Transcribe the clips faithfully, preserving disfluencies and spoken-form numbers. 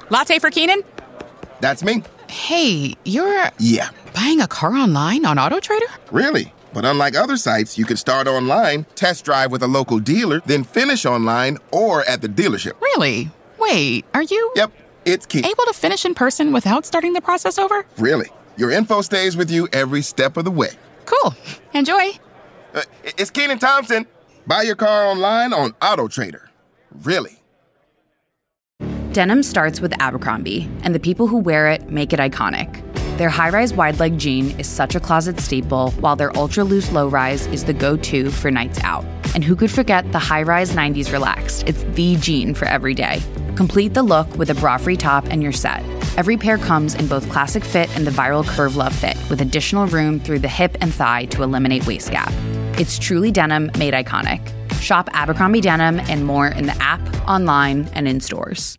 Latte for Keenan? That's me. Hey, you're... Yeah. Buying a car online on AutoTrader? Really? But unlike other sites, you can start online, test drive with a local dealer, then finish online or at the dealership. Really? Wait, are you... Yep, it's key. Able to finish in person without starting the process over? Really. Your info stays with you every step of the way. Cool. Enjoy. Uh, it's Keenan Thompson. Buy your car online on AutoTrader. Really. Denim starts with Abercrombie, and the people who wear it make it iconic. Their high-rise wide-leg jean is such a closet staple, while their ultra-loose low-rise is the go-to for nights out. And who could forget the high-rise nineties Relaxed? It's the jean for every day. Complete the look with a bra-free top and you're set. Every pair comes in both classic fit and the viral Curve Love fit, with additional room through the hip and thigh to eliminate waist gap. It's truly denim made iconic. Shop Abercrombie Denim and more in the app, online, and in stores.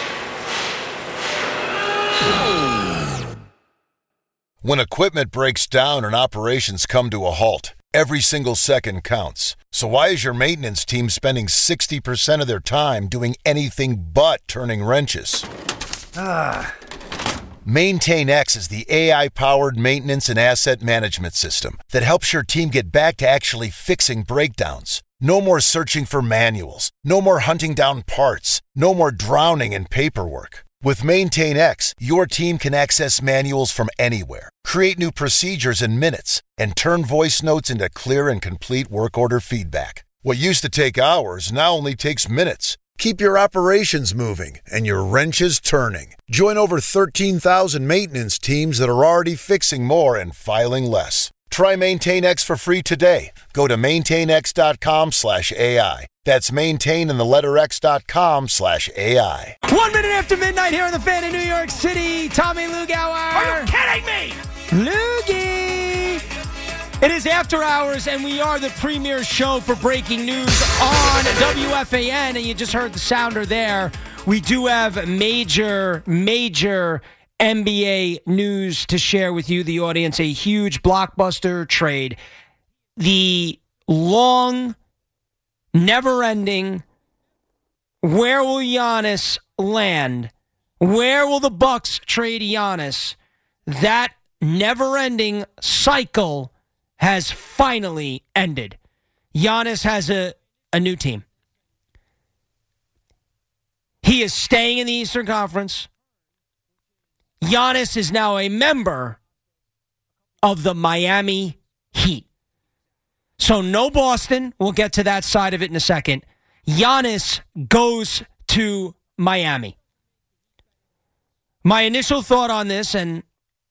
When equipment breaks down and operations come to a halt, every single second counts. So why is your maintenance team spending sixty percent of their time doing anything but turning wrenches? Ah. MaintainX is the A I-powered maintenance and asset management system that helps your team get back to actually fixing breakdowns. No more searching for manuals. No more hunting down parts. No more drowning in paperwork. With MaintainX, your team can access manuals from anywhere, create new procedures in minutes, and turn voice notes into clear and complete work order feedback. What used to take hours now only takes minutes. Keep your operations moving and your wrenches turning. Join over thirteen thousand maintenance teams that are already fixing more and filing less. Try MaintainX for free today. Go to maintainx.com slash AI. That's maintain in the letter X.com slash AI. One minute after midnight here on the Fan in New York City. Tommy Lugauer. Are you kidding me? Loogie. It is After Hours, and we are the premier show for breaking news on W F A N, and you just heard the sounder there. We do have major, major N B A news to share with you, the audience. A huge blockbuster trade. The long, never-ending, where will Giannis land? Where will the Bucks trade Giannis? That never-ending cycle has finally ended. Giannis has a, a new team. He is staying in the Eastern Conference. Giannis is now a member of the Miami Heat. So no Boston. We'll get to that side of it in a second. Giannis goes to Miami. My initial thought on this, and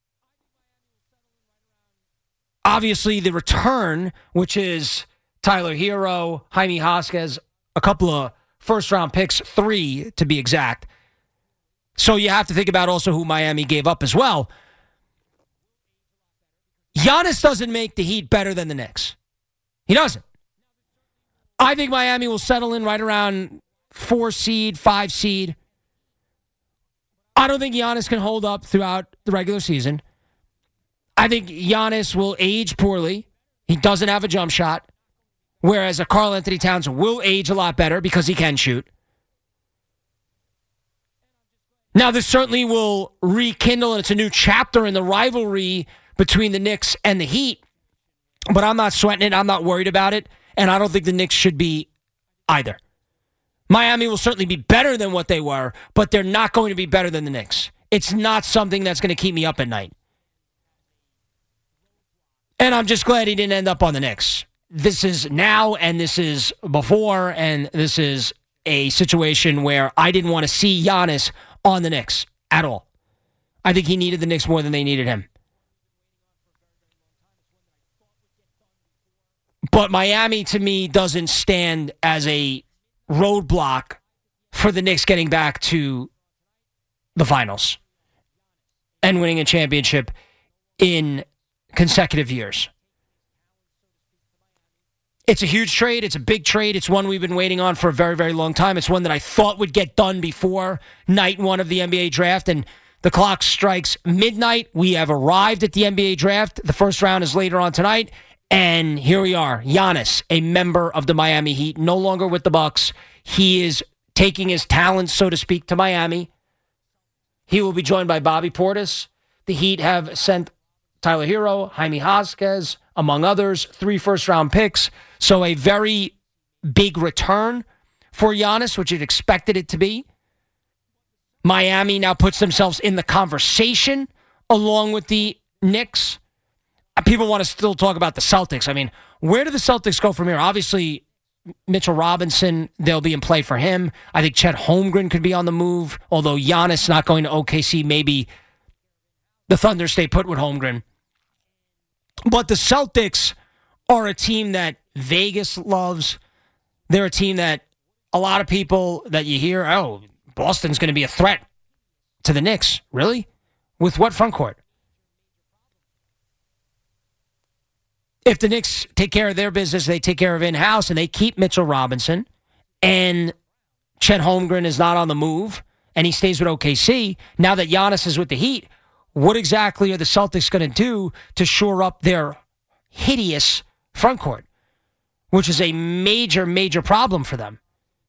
obviously the return, which is Tyler Hero, Jaime Jaquez, a couple of first-round picks, three to be exact. So you have to think about also who Miami gave up as well. Giannis doesn't make the Heat better than the Knicks. He doesn't. I think Miami will settle in right around four seed, five seed. I don't think Giannis can hold up throughout the regular season. I think Giannis will age poorly. He doesn't have a jump shot. Whereas a Karl Anthony Towns will age a lot better because he can shoot. Now, this certainly will rekindle, and it's a new chapter in the rivalry between the Knicks and the Heat. But I'm not sweating it. I'm not worried about it. And I don't think the Knicks should be either. Miami will certainly be better than what they were, but they're not going to be better than the Knicks. It's not something that's going to keep me up at night. And I'm just glad he didn't end up on the Knicks. This is now, and this is before, and this is a situation where I didn't want to see Giannis on the Knicks at all. I think he needed the Knicks more than they needed him. But Miami, to me, doesn't stand as a roadblock for the Knicks getting back to the finals and winning a championship in consecutive years. It's a huge trade. It's a big trade. It's one we've been waiting on for a very, very long time. It's one that I thought would get done before night one of the N B A draft, and the clock strikes midnight. We have arrived at the N B A draft. The first round is later on tonight, and here we are. Giannis, a member of the Miami Heat, no longer with the Bucks. He is taking his talents, so to speak, to Miami. He will be joined by Bobby Portis. The Heat have sent Tyler Hero, Jaime Jaquez, among others, three first-round picks. So a very big return for Giannis, which you'd expected it to be. Miami now puts themselves in the conversation along with the Knicks. People want to still talk about the Celtics. I mean, where do the Celtics go from here? Obviously, Mitchell Robinson, they'll be in play for him. I think Chet Holmgren could be on the move, although Giannis not going to O K C. Maybe the Thunder stay put with Holmgren. But the Celtics are a team that Vegas loves. They're a team that a lot of people that you hear, oh, Boston's going to be a threat to the Knicks. Really? With what front court? If the Knicks take care of their business, they take care of in-house, and they keep Mitchell Robinson, and Chet Holmgren is not on the move, and he stays with O K C, now that Giannis is with the Heat, what exactly are the Celtics going to do to shore up their hideous front court, which is a major, major problem for them?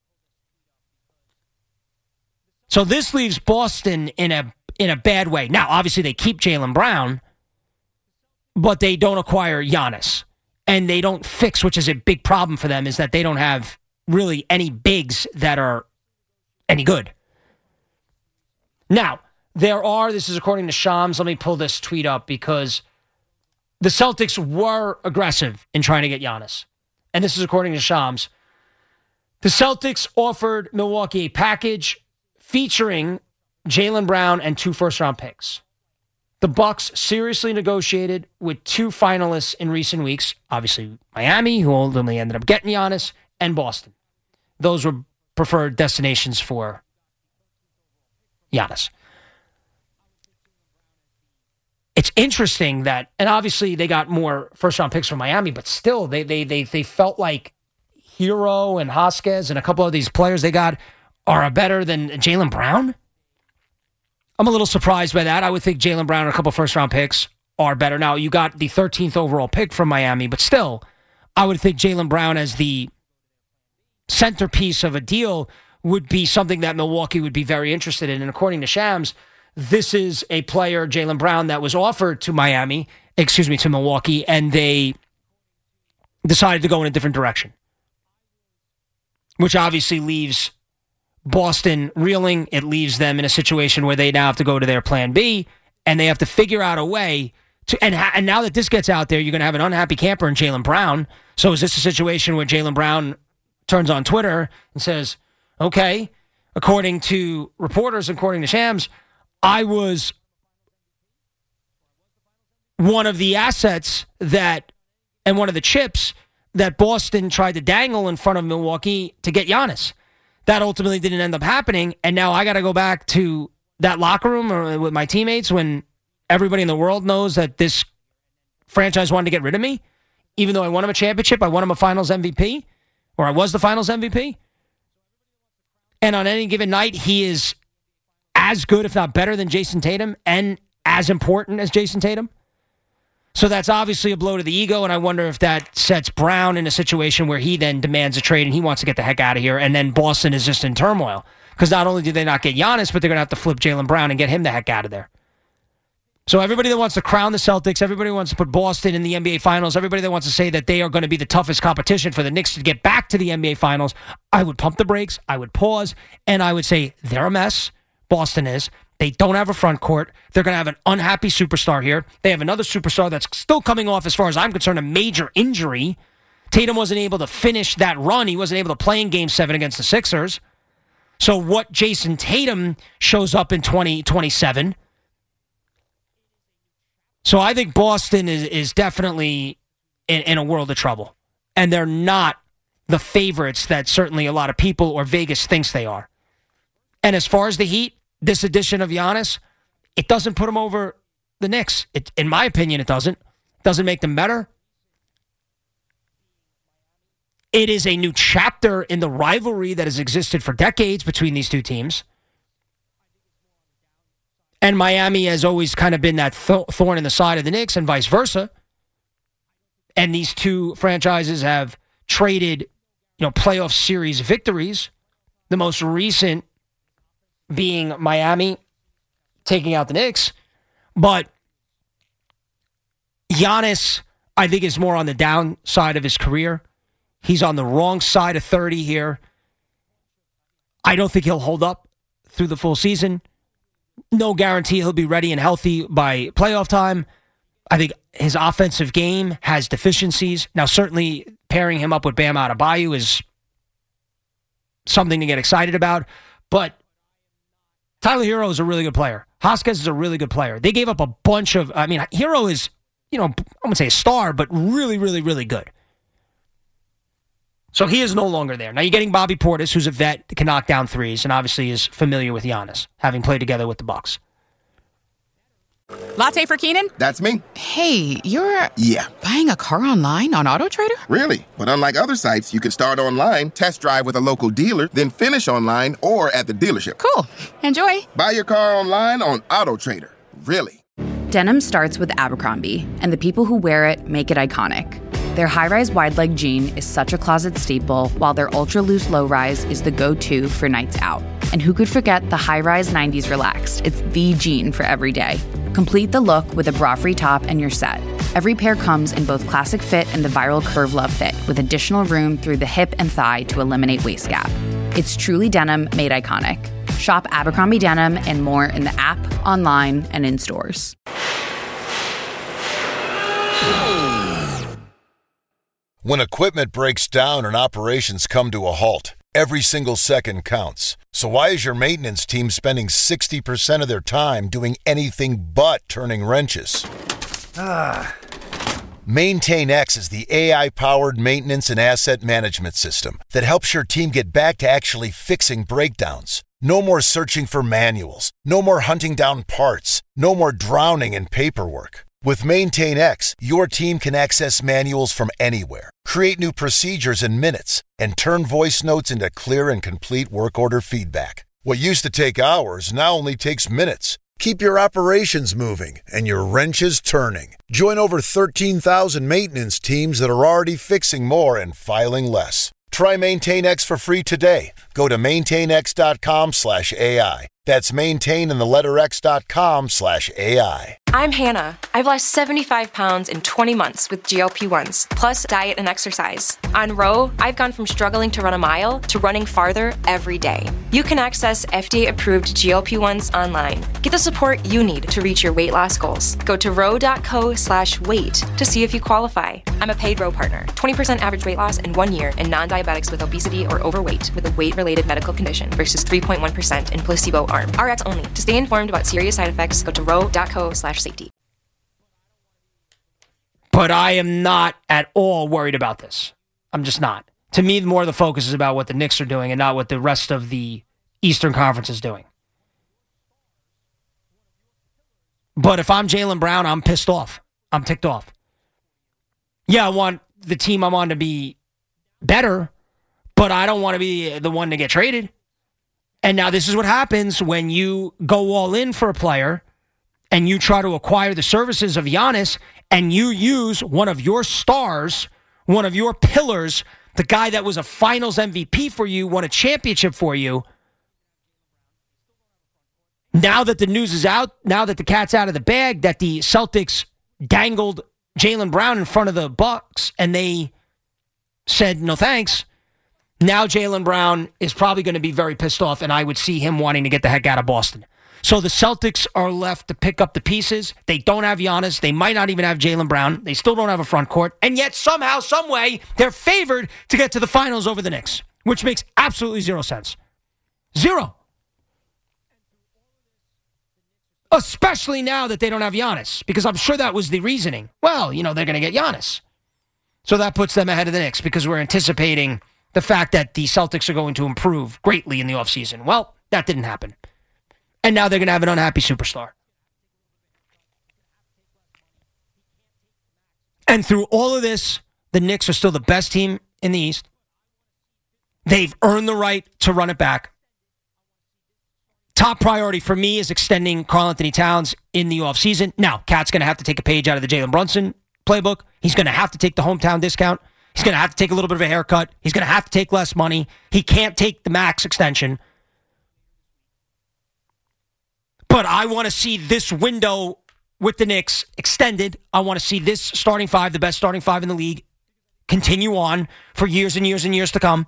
So this leaves Boston in a in a bad way. Now, obviously, they keep Jaylen Brown, but they don't acquire Giannis. And they don't fix, which is a big problem for them, is that they don't have really any bigs that are any good. Now, there are, this is according to Shams, let me pull this tweet up, because the Celtics were aggressive in trying to get Giannis. And this is according to Shams. The Celtics offered Milwaukee a package featuring Jaylen Brown and two first-round picks. The Bucks seriously negotiated with two finalists in recent weeks, obviously Miami, who ultimately ended up getting Giannis, and Boston. Those were preferred destinations for Giannis. It's interesting that, and obviously they got more first-round picks from Miami, but still, they they they they felt like Hero and Jaquez and a couple of these players they got are better than Jaylen Brown. I'm a little surprised by that. I would think Jaylen Brown and a couple first-round picks are better. Now, you got the thirteenth overall pick from Miami, but still, I would think Jaylen Brown as the centerpiece of a deal would be something that Milwaukee would be very interested in. And according to Shams, this is a player, Jaylen Brown, that was offered to Miami, excuse me, to Milwaukee, and they decided to go in a different direction, which obviously leaves Boston reeling. It leaves them in a situation where they now have to go to their plan B, and they have to figure out a way to, and, ha- and now that this gets out there, you're going to have an unhappy camper in Jaylen Brown. So is this a situation where Jaylen Brown turns on Twitter and says, okay, according to reporters, according to Shams, I was one of the assets that, and one of the chips that Boston tried to dangle in front of Milwaukee to get Giannis. That ultimately didn't end up happening, and now I got to go back to that locker room or with my teammates when everybody in the world knows that this franchise wanted to get rid of me, even though I won him a championship, I won him a Finals M V P, or I was the Finals M V P. And on any given night, he is as good, if not better, than Jason Tatum, and as important as Jason Tatum. So that's obviously a blow to the ego, and I wonder if that sets Brown in a situation where he then demands a trade and he wants to get the heck out of here, and then Boston is just in turmoil. Because not only did they not get Giannis, but they're going to have to flip Jaylen Brown and get him the heck out of there. So everybody that wants to crown the Celtics, everybody wants to put Boston in the N B A Finals, everybody that wants to say that they are going to be the toughest competition for the Knicks to get back to the N B A Finals, I would pump the brakes, I would pause, and I would say they're a mess. Boston is. They don't have a front court. They're going to have an unhappy superstar here. They have another superstar that's still coming off, as far as I'm concerned, a major injury. Tatum wasn't able to finish that run. He wasn't able to play in Game seven against the Sixers. So what Jason Tatum shows up in twenty twenty-seven. So I think Boston is, is definitely in, in a world of trouble. And they're not the favorites that certainly a lot of people or Vegas thinks they are. And as far as the Heat, this edition of Giannis, it doesn't put them over the Knicks. It, in my opinion, it doesn't. It doesn't make them better. It is a new chapter in the rivalry that has existed for decades between these two teams. And Miami has always kind of been that th- thorn in the side of the Knicks and vice versa. And these two franchises have traded, you know, playoff series victories. The most recent being Miami taking out the Knicks. But Giannis, I think, is more on the downside of his career. He's on the wrong side of thirty here. I don't think he'll hold up through the full season. No guarantee he'll be ready and healthy by playoff time. I think his offensive game has deficiencies. Now, certainly pairing him up with Bam Adebayo is something to get excited about. But Tyler Hero is a really good player. Hoskins is a really good player. They gave up a bunch of, I mean, Hero is, you know, I wouldn't say a star, but really, really, really good. So he is no longer there. Now you're getting Bobby Portis, who's a vet, can knock down threes, and obviously is familiar with Giannis, having played together with the Bucks. Latte for Keenan? That's me. Hey, you're Yeah. buying a car online on AutoTrader? Really? But unlike other sites, you can start online, test drive with a local dealer, then finish online or at the dealership. Cool. Enjoy. Buy your car online on AutoTrader. Really? Denim starts with Abercrombie, and the people who wear it make it iconic. Their high-rise wide-leg jean is such a closet staple, while their ultra-loose low-rise is the go-to for nights out. And who could forget the high-rise nineties Relaxed? It's the jean for every day. Complete the look with a bra-free top and you're set. Every pair comes in both classic fit and the viral Curve Love fit, with additional room through the hip and thigh to eliminate waist gap. It's truly denim made iconic. Shop Abercrombie Denim and more in the app, online, and in stores. When equipment breaks down and operations come to a halt, every single second counts. So why is your maintenance team spending sixty percent of their time doing anything but turning wrenches? Ah. MaintainX is the A I-powered maintenance and asset management system that helps your team get back to actually fixing breakdowns. No more searching for manuals. No more hunting down parts. No more drowning in paperwork. With MaintainX, your team can access manuals from anywhere, create new procedures in minutes, and turn voice notes into clear and complete work order feedback. What used to take hours now only takes minutes. Keep your operations moving and your wrenches turning. Join over thirteen thousand maintenance teams that are already fixing more and filing less. Try MaintainX for free today. Go to maintainx.com slash AI. That's maintain in the letter x.com slash AI. I'm Hannah. I've lost seventy-five pounds in twenty months with G L P ones, plus diet and exercise. On Row, I've gone from struggling to run a mile to running farther every day. You can access F D A-approved G L P ones online. Get the support you need to reach your weight loss goals. Go to row.co slash weight to see if you qualify. I'm a paid Row partner. twenty percent average weight loss in one year in non-diabetics with obesity or overweight with a weight-related medical condition versus three point one percent in placebo arm. R X only. To stay informed about serious side effects, go to row.co slash safety. But I am not at all worried about this. I'm just not. To me, more of the focus is about what the Knicks are doing and not what the rest of the Eastern Conference is doing. But if I'm Jaylen Brown, I'm pissed off. I'm ticked off. Yeah, I want the team I'm on to be better, but I don't want to be the one to get traded. And now this is what happens when you go all in for a player and you try to acquire the services of Giannis and you use one of your stars, one of your pillars, the guy that was a finals M V P for you, won a championship for you. Now that the news is out, now that the cat's out of the bag, that the Celtics dangled Jaylen Brown in front of the Bucks and they said no thanks, now Jaylen Brown is probably going to be very pissed off, and I would see him wanting to get the heck out of Boston. So the Celtics are left to pick up the pieces. They don't have Giannis. They might not even have Jaylen Brown. They still don't have a front court. And yet somehow, some way, they're favored to get to the finals over the Knicks, which makes absolutely zero sense. Zero. Especially now that they don't have Giannis, because I'm sure that was the reasoning. Well, you know, they're going to get Giannis. So that puts them ahead of the Knicks because we're anticipating the fact that the Celtics are going to improve greatly in the offseason. Well, that didn't happen. And now they're going to have an unhappy superstar. And through all of this, the Knicks are still the best team in the East. They've earned the right to run it back. Top priority for me is extending Karl-Anthony Towns in the offseason. Now, Cat's going to have to take a page out of the Jalen Brunson playbook. He's going to have to take the hometown discount. He's going to have to take a little bit of a haircut. He's going to have to take less money. He can't take the max extension. But I want to see this window with the Knicks extended. I want to see this starting five, the best starting five in the league, continue on for years and years and years to come.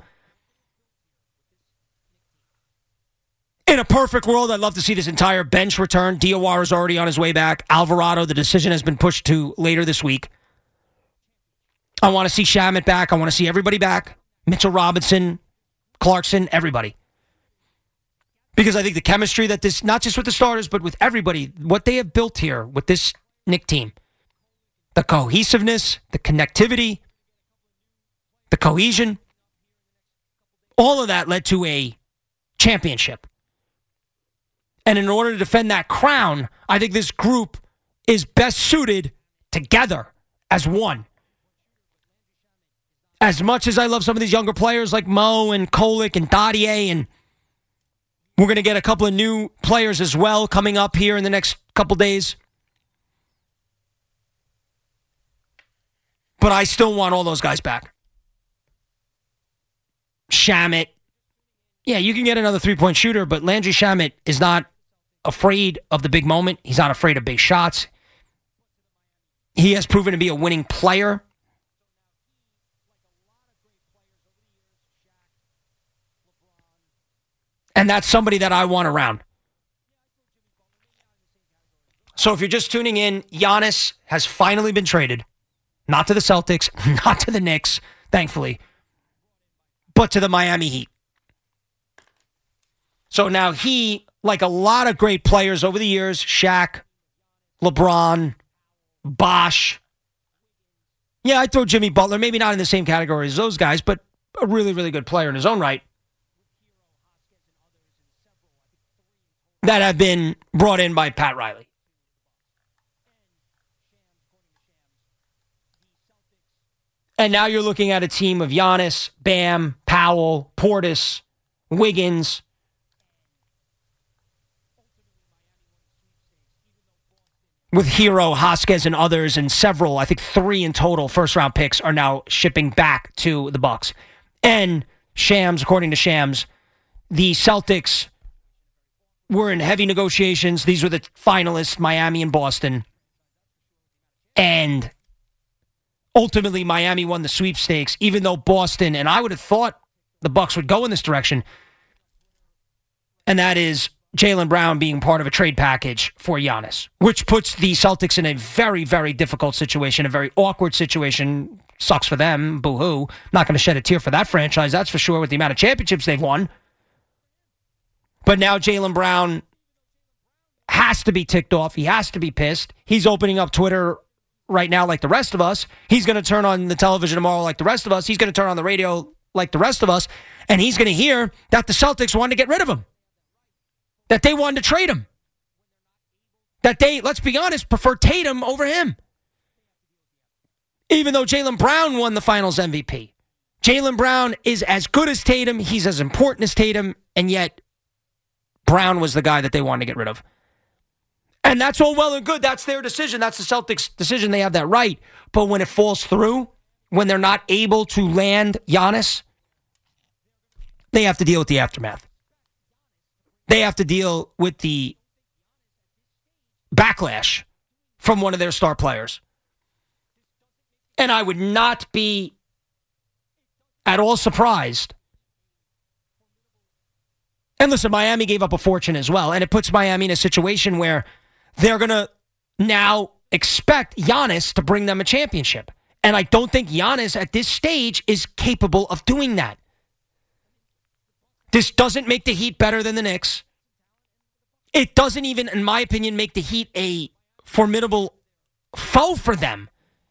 In a perfect world, I'd love to see this entire bench return. Diawara is already on his way back. Alvarado, the decision has been pushed to later this week. I want to see Shamet back. I want to see everybody back. Mitchell Robinson, Clarkson, everybody. Because I think the chemistry that this, not just with the starters, but with everybody, what they have built here with this Knick team, the cohesiveness, the connectivity, the cohesion, all of that led to a championship. And in order to defend that crown, I think this group is best suited together as one. As much as I love some of these younger players like Mo and Kolick and Dadier, and we're going to get a couple of new players as well coming up here in the next couple days. But I still want all those guys back. Shamet. Yeah, you can get another three-point shooter, but Landry Shamet is not afraid of the big moment. He's not afraid of big shots. He has proven to be a winning player. And that's somebody that I want around. So if you're just tuning in, Giannis has finally been traded. Not to the Celtics, not to the Knicks, thankfully, but to the Miami Heat. So now he, like a lot of great players over the years, Shaq, LeBron, Bosh. Yeah, I'd throw Jimmy Butler, maybe not in the same category as those guys, but a really, really good player in his own right. That have been brought in by Pat Riley. And now you're looking at a team of Giannis, Bam, Powell, Portis, Wiggins. With Hero, Hoskins, and others, and several, I think three in total, first-round picks are now shipping back to the Bucks. And Shams, according to Shams, the Celtics were in heavy negotiations. These were the finalists, Miami and Boston. And ultimately, Miami won the sweepstakes, even though Boston, and I would have thought the Bucks would go in this direction, and that is Jaylen Brown being part of a trade package for Giannis, which puts the Celtics in a very, very difficult situation, a very awkward situation. Sucks for them, boo-hoo. Not going to shed a tear for that franchise, that's for sure, with the amount of championships they've won. But now Jaylen Brown has to be ticked off. He has to be pissed. He's opening up Twitter right now like the rest of us. He's going to turn on the television tomorrow like the rest of us. He's going to turn on the radio like the rest of us. And he's going to hear that the Celtics wanted to get rid of him. That they wanted to trade him. That they, let's be honest, prefer Tatum over him. Even though Jaylen Brown won the Finals M V P. Jaylen Brown is as good as Tatum. He's as important as Tatum. And yet, Brown was the guy that they wanted to get rid of. And that's all well and good. That's their decision. That's the Celtics' decision. They have that right. But when it falls through, when they're not able to land Giannis, they have to deal with the aftermath. They have to deal with the backlash from one of their star players. And I would not be at all surprised. And listen, Miami gave up a fortune as well. And it puts Miami in a situation where they're going to now expect Giannis to bring them a championship. And I don't think Giannis at this stage is capable of doing that. This doesn't make the Heat better than the Knicks. It doesn't even, in my opinion, make the Heat a formidable foe for them.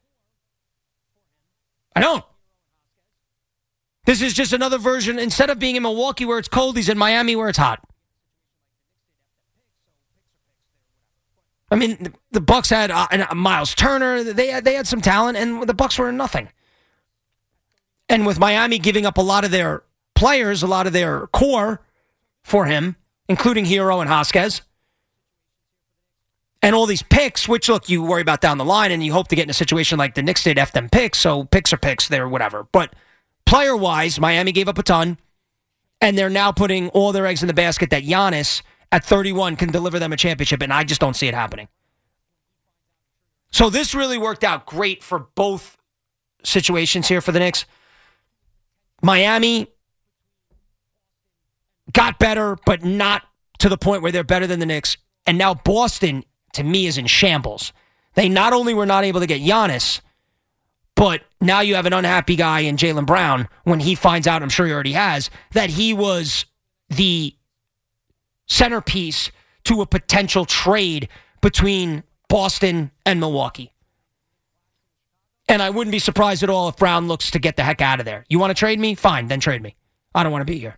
I don't. This is just another version. Instead of being in Milwaukee where it's cold, he's in Miami where it's hot. I mean, the Bucks had uh, Miles Turner. They had, they had some talent, and the Bucks were nothing. And with Miami giving up a lot of their players, a lot of their core for him, including Hero and Hoskins, and all these picks, which, look, you worry about down the line, and you hope to get in a situation like the Knicks did, F them picks, so picks are picks, they're whatever. But player-wise, Miami gave up a ton, and they're now putting all their eggs in the basket that Giannis, at thirty-one can deliver them a championship, and I just don't see it happening. So this really worked out great for both situations here for the Knicks. Miami got better, but not to the point where they're better than the Knicks. And now Boston, to me, is in shambles. They not only were not able to get Giannis, but now you have an unhappy guy in Jaylen Brown when he finds out, I'm sure he already has, that he was the centerpiece to a potential trade between Boston and Milwaukee. And I wouldn't be surprised at all if Brown looks to get the heck out of there. You want to trade me? Fine, then trade me. I don't want to be here.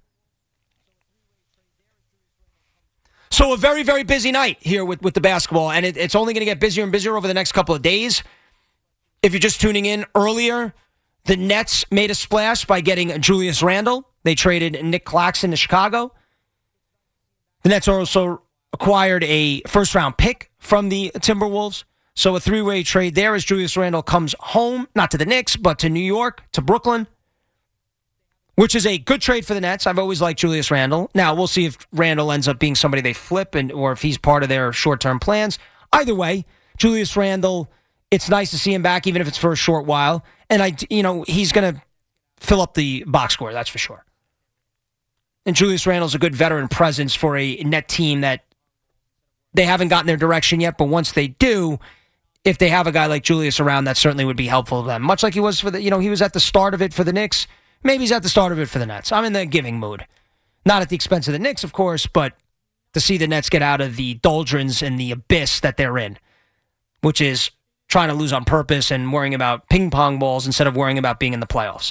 So a very, very busy night here with, with the basketball, and it, it's only going to get busier and busier over the next couple of days. If you're just tuning in earlier, the Nets made a splash by getting Julius Randle. They traded Nick Claxton to Chicago. The Nets also acquired a first-round pick from the Timberwolves. So a three-way trade there as Julius Randle comes home, not to the Knicks, but to New York, to Brooklyn, which is a good trade for the Nets. I've always liked Julius Randle. Now, we'll see if Randle ends up being somebody they flip and or if he's part of their short-term plans. Either way, Julius Randle, it's nice to see him back, even if it's for a short while. And, I, you know, he's going to fill up the box score, that's for sure. And Julius Randle's a good veteran presence for a net team that they haven't gotten their direction yet, but once they do, if they have a guy like Julius around, that certainly would be helpful to them. Much like he was for the, you know, he was at the start of it for the Knicks. Maybe he's at the start of it for the Nets. I'm in the giving mood. Not at the expense of the Knicks, of course, but to see the Nets get out of the doldrums and the abyss that they're in, which is trying to lose on purpose and worrying about ping pong balls instead of worrying about being in the playoffs.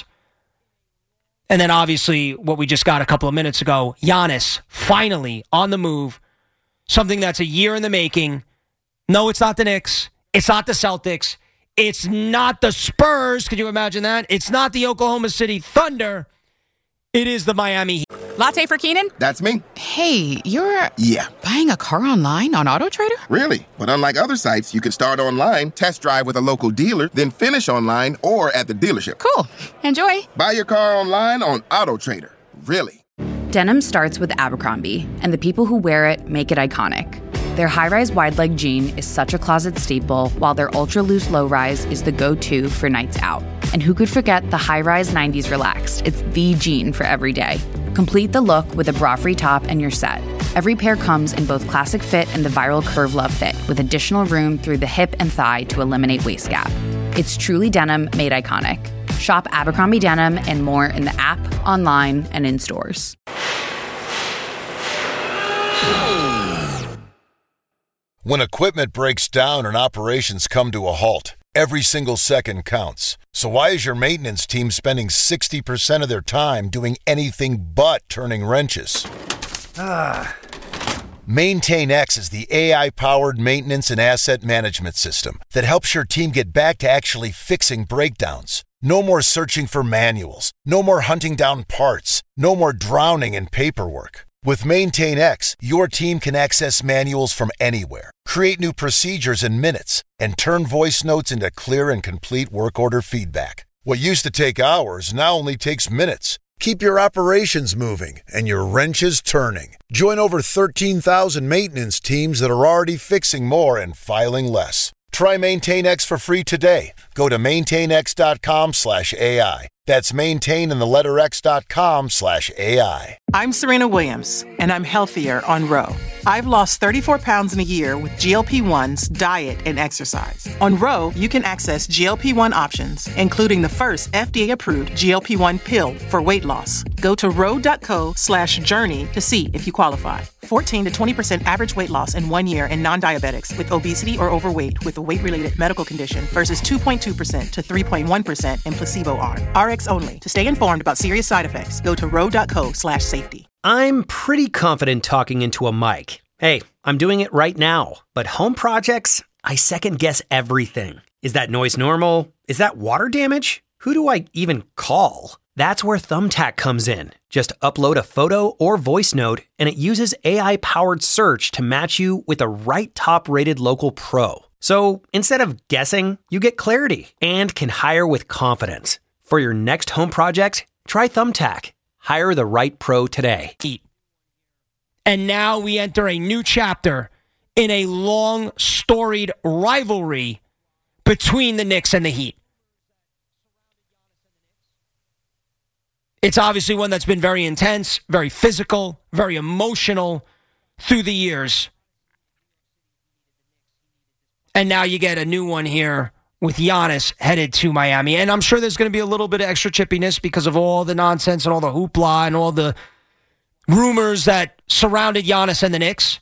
And then obviously what we just got a couple of minutes ago, Giannis finally on the move, something that's a year in the making. No, it's not the Knicks. It's not the Celtics. It's not the Spurs. Could you imagine that? It's not the Oklahoma City Thunder. It is the Miami Heat. Latte for Keenan? That's me. Hey, you're... Yeah. Buying a car online on AutoTrader? Really? But unlike other sites, you can start online, test drive with a local dealer, then finish online or at the dealership. Cool. Enjoy. Buy your car online on AutoTrader. Really? Denim starts with Abercrombie, and the people who wear it make it iconic. Their high-rise wide-leg jean is such a closet staple, while their ultra-loose low-rise is the go-to for nights out. And who could forget the high-rise nineties Relaxed? It's the jean for every day. Complete the look with a bra-free top and you're set. Every pair comes in both classic fit and the viral Curve Love fit, with additional room through the hip and thigh to eliminate waist gap. It's truly denim made iconic. Shop Abercrombie Denim and more in the app, online, and in stores. When equipment breaks down and operations come to a halt, every single second counts. So why is your maintenance team spending sixty percent of their time doing anything but turning wrenches? Ah. MaintainX is the A I-powered maintenance and asset management system that helps your team get back to actually fixing breakdowns. No more searching for manuals. No more hunting down parts. No more drowning in paperwork. With MaintainX, your team can access manuals from anywhere, create new procedures in minutes, and turn voice notes into clear and complete work order feedback. What used to take hours now only takes minutes. Keep your operations moving and your wrenches turning. Join over thirteen thousand maintenance teams that are already fixing more and filing less. Try MaintainX for free today. Go to maintainx.com slash AI. That's maintain in the letter X dot com slash AI. I'm Serena Williams, and I'm healthier on Ro. I've lost thirty-four pounds in a year with G L P ones, diet, and exercise. On Ro, you can access G L P one options, including the first F D A-approved G L P one pill for weight loss. Go to ro.co slash journey to see if you qualify. fourteen to twenty percent average weight loss in one year in non-diabetics with obesity or overweight with a weight-related medical condition versus two point two percent to three point one percent in placebo arm. R X only. To stay informed about serious side effects, go to ro.co slash safety. I'm pretty confident talking into a mic. Hey, I'm doing it right now. But home projects, I second guess everything. Is that noise normal? Is that water damage? Who do I even call? That's where Thumbtack comes in. Just upload a photo or voice note, and it uses A I-powered search to match you with the right top-rated local pro. So instead of guessing, you get clarity and can hire with confidence. For your next home project, try Thumbtack. Hire the right pro today. And now we enter a new chapter in a long, storied rivalry between the Knicks and the Heat. It's obviously one that's been very intense, very physical, very emotional through the years. And now you get a new one here with Giannis headed to Miami. And I'm sure there's going to be a little bit of extra chippiness because of all the nonsense and all the hoopla and all the rumors that surrounded Giannis and the Knicks.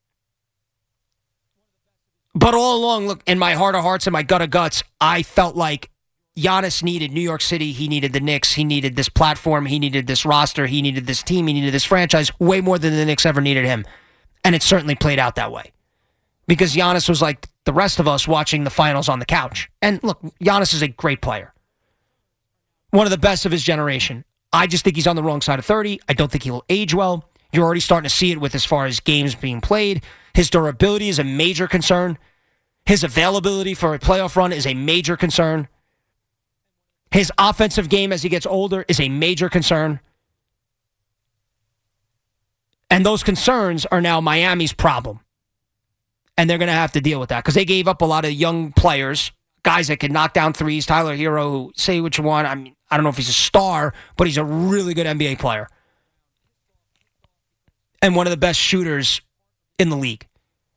But all along, look, in my heart of hearts and my gut of guts, I felt like Giannis needed New York City. He needed the Knicks. He needed this platform. He needed this roster. He needed this team. He needed this franchise way more than the Knicks ever needed him. And it certainly played out that way. Because Giannis was like the rest of us watching the finals on the couch. And look, Giannis is a great player. One of the best of his generation. I just think he's on the wrong side of thirty. I don't think he'll age well. You're already starting to see it with as far as games being played. His durability is a major concern. His availability for a playoff run is a major concern. His offensive game as he gets older is a major concern. And those concerns are now Miami's problem. And they're going to have to deal with that because they gave up a lot of young players, guys that can knock down threes. Tyler Hero, who, say what you want. I mean, I don't know if he's a star, but he's a really good N B A player. And one of the best shooters in the league.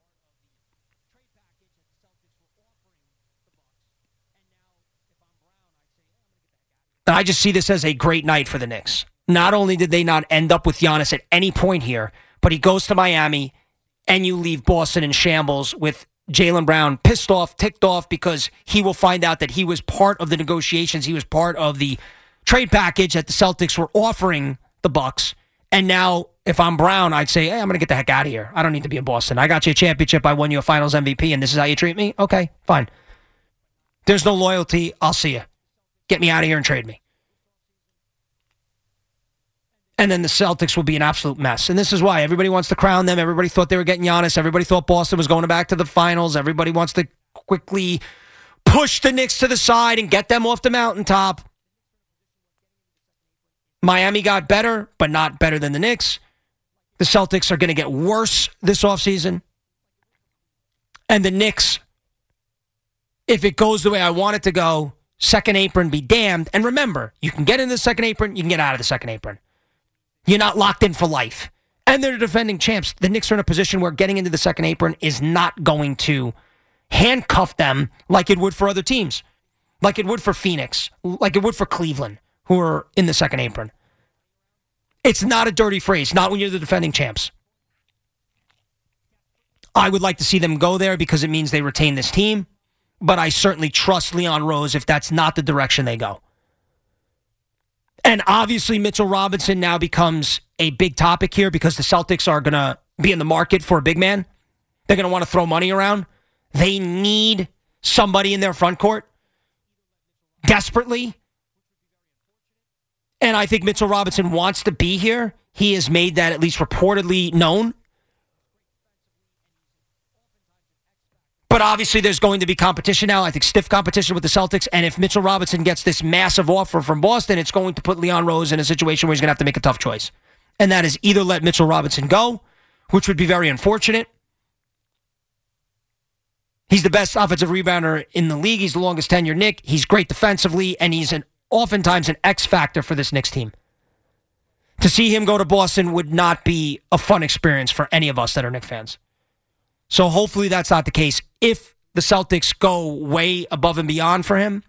And I just see this as a great night for the Knicks. Not only did they not end up with Giannis at any point here, but he goes to Miami, and you leave Boston in shambles with Jaylen Brown pissed off, ticked off, because he will find out that he was part of the negotiations. He was part of the trade package that the Celtics were offering the Bucks. And now, if I'm Brown, I'd say, hey, I'm going to get the heck out of here. I don't need to be in Boston. I got you a championship. I won you a finals M V P, and this is how you treat me? Okay, fine. There's no loyalty. I'll see you. Get me out of here and trade me. And then the Celtics will be an absolute mess. And this is why everybody wants to crown them. Everybody thought they were getting Giannis. Everybody thought Boston was going back to the finals. Everybody wants to quickly push the Knicks to the side and get them off the mountaintop. Miami got better, but not better than the Knicks. The Celtics are going to get worse this offseason. And the Knicks, if it goes the way I want it to go, second apron be damned. And remember, you can get into the second apron, you can get out of the second apron. You're not locked in for life. And they're defending champs. The Knicks are in a position where getting into the second apron is not going to handcuff them like it would for other teams. Like it would for Phoenix. Like it would for Cleveland, who are in the second apron. It's not a dirty phrase. Not when you're the defending champs. I would like to see them go there because it means they retain this team. But I certainly trust Leon Rose if that's not the direction they go. And obviously, Mitchell Robinson now becomes a big topic here because the Celtics are going to be in the market for a big man. They're going to want to throw money around. They need somebody in their front court desperately. And I think Mitchell Robinson wants to be here. He has made that at least reportedly known. But obviously there's going to be competition now. I think stiff competition with the Celtics. And if Mitchell Robinson gets this massive offer from Boston, it's going to put Leon Rose in a situation where he's going to have to make a tough choice. And that is either let Mitchell Robinson go, which would be very unfortunate. He's the best offensive rebounder in the league. He's the longest tenured Knick. He's great defensively, and he's an oftentimes an X factor for this Knicks team. To see him go to Boston would not be a fun experience for any of us that are Knicks fans. So hopefully that's not the case. If the Celtics go way above and beyond for him,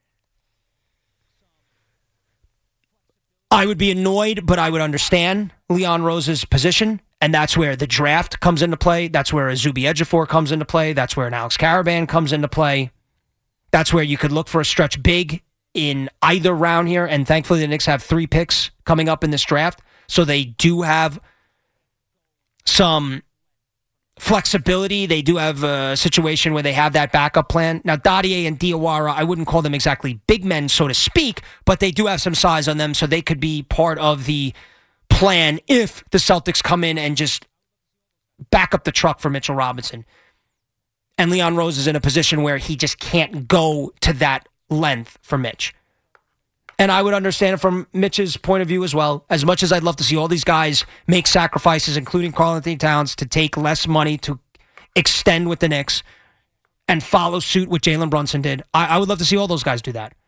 I would be annoyed, but I would understand Leon Rose's position, and that's where the draft comes into play. That's where a Zuby Ejiofor comes into play. That's where an Alex Caravan comes into play. That's where you could look for a stretch big in either round here, and thankfully the Knicks have three picks coming up in this draft, so they do have some flexibility. They do have a situation where they have that backup plan. Now, Dadier and Diawara, I wouldn't call them exactly big men, so to speak, but they do have some size on them, so they could be part of the plan if the Celtics come in and just back up the truck for Mitchell Robinson. And Leon Rose is in a position where he just can't go to that length for Mitch. And I would understand it from Mitch's point of view as well. As much as I'd love to see all these guys make sacrifices, including Karl-Anthony Towns, to take less money to extend with the Knicks and follow suit what Jalen Brunson did. I, I would love to see all those guys do that.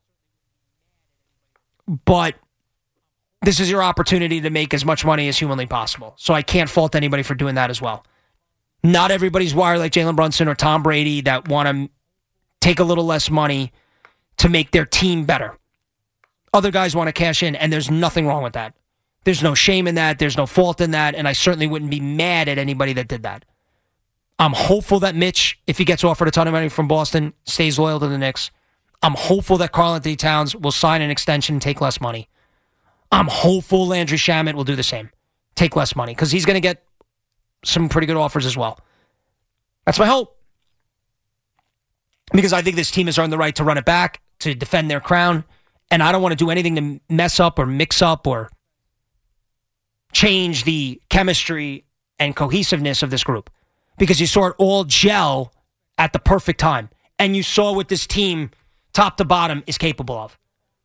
But this is your opportunity to make as much money as humanly possible. So I can't fault anybody for doing that as well. Not everybody's wired like Jalen Brunson or Tom Brady that want to take a little less money to make their team better. Other guys want to cash in, and there's nothing wrong with that. There's no shame in that. There's no fault in that, and I certainly wouldn't be mad at anybody that did that. I'm hopeful that Mitch, if he gets offered a ton of money from Boston, stays loyal to the Knicks. I'm hopeful that Karl-Anthony Towns will sign an extension and take less money. I'm hopeful Landry Shamet will do the same, take less money, because he's going to get some pretty good offers as well. That's my hope. Because I think this team has earned the right to run it back, to defend their crown, and I don't want to do anything to mess up or mix up or change the chemistry and cohesiveness of this group. Because you saw it all gel at the perfect time. And you saw what this team, top to bottom, is capable of.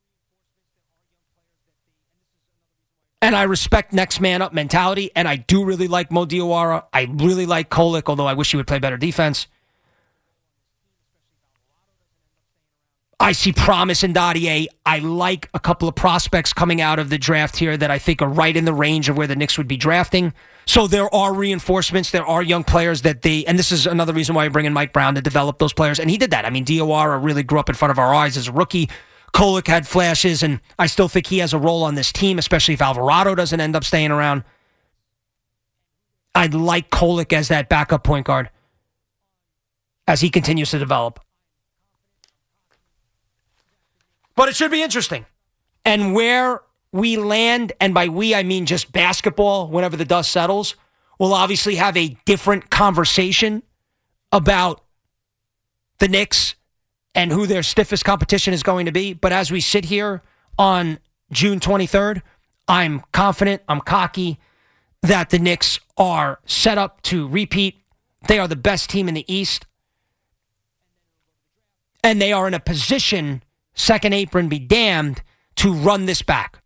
And I respect next man up mentality, and I do really like Mo Diawara. I really like Kolek, although I wish he would play better defense. I see promise in Dadier. I like a couple of prospects coming out of the draft here that I think are right in the range of where the Knicks would be drafting. So there are reinforcements. There are young players that they, and this is another reason why I bring in Mike Brown to develop those players. And he did that. I mean, Diawara really grew up in front of our eyes as a rookie. Kolek had flashes, and I still think he has a role on this team, especially if Alvarado doesn't end up staying around. I'd like Kolek as that backup point guard as he continues to develop. But it should be interesting. And where we land, and by we I mean just basketball, whenever the dust settles, we'll obviously have a different conversation about the Knicks and who their stiffest competition is going to be. But as we sit here on June twenty-third, I'm confident, I'm cocky that the Knicks are set up to repeat. They are the best team in the East. And they are in a position, second apron be damned, to run this back.